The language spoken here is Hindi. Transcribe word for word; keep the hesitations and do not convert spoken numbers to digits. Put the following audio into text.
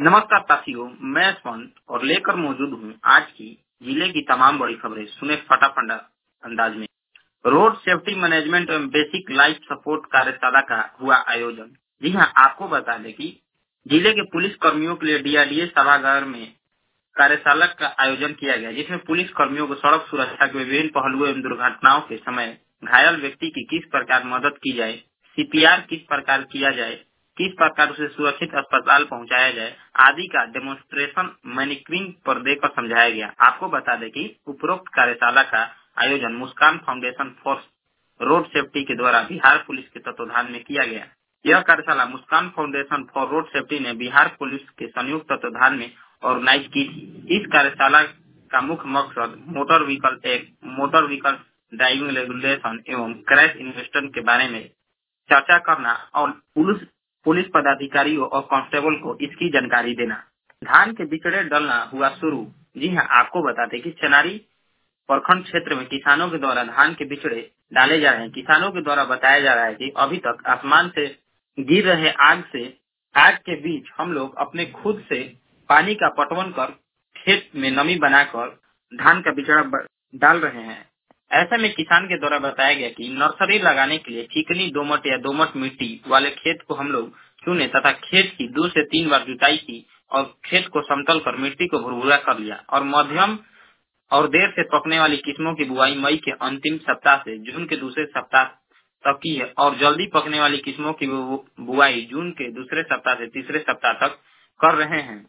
नमस्कार साथियों, मैं यशवंत और लेकर मौजूद हूँ आज की जिले की तमाम बड़ी खबरें। सुने फटाफट अंदाज में। रोड सेफ्टी मैनेजमेंट एवं बेसिक लाइफ सपोर्ट कार्यशाला का हुआ आयोजन। जी हाँ, आपको बता दें कि जिले के पुलिस कर्मियों के लिए डीआरडीए सभागार में कार्यशाला का आयोजन किया गया, जिसमें पुलिस कर्मियों को सड़क सुरक्षा के विभिन्न पहलुओं एवं दुर्घटनाओं के समय घायल व्यक्ति की किस प्रकार मदद की जाए, सीपीआर किस प्रकार किया जाए, किस प्रकार उसे सुरक्षित अस्पताल पहुंचाया जाए आदि का डेमोन्स्ट्रेशन मैनिक्विंग पर देकर समझाया गया। आपको बता दें कि उपरोक्त कार्यशाला का आयोजन Muskan foundation for road safety के द्वारा बिहार पुलिस के तत्वाधान में किया गया। यह कार्यशाला Muskan foundation for road safety ने बिहार पुलिस के संयुक्त तत्वाधान में ऑर्गेनाइज की थी। इस कार्यशाला का मुख्य मकसद motor vehicle act, motor vehicle driving regulation एवं क्रैश इन्वेस्टर के बारे में चर्चा करना और पुलिस पुलिस पदाधिकारियों और कांस्टेबल को इसकी जानकारी देना। धान के बिचड़े डलना हुआ शुरू। जी हाँ, आपको बताते कि चनारी प्रखंड क्षेत्र में किसानों के द्वारा धान के बिचड़े डाले जा रहे हैं। किसानों के द्वारा बताया जा रहा है कि अभी तक आसमान से गिर रहे आग से आग के बीच हम लोग अपने खुद से पानी का पटवन कर खेत में नमी बनाकर धान का बिचड़ा डाल रहे हैं। ऐसे में किसान के द्वारा बताया गया कि नर्सरी लगाने के लिए चिकनी दोमट या दोमट मिट्टी वाले खेत को हम लोग चुने तथा खेत की दो से तीन बार जुताई की और खेत को समतल कर मिट्टी को भुरभुरा कर लिया और मध्यम और देर से पकने वाली किस्मों की बुआई मई के अंतिम सप्ताह से जून के दूसरे सप्ताह तक की है और जल्दी पकने वाली किस्मों की बुआई जून के दूसरे सप्ताह से तीसरे सप्ताह तक कर रहे हैं।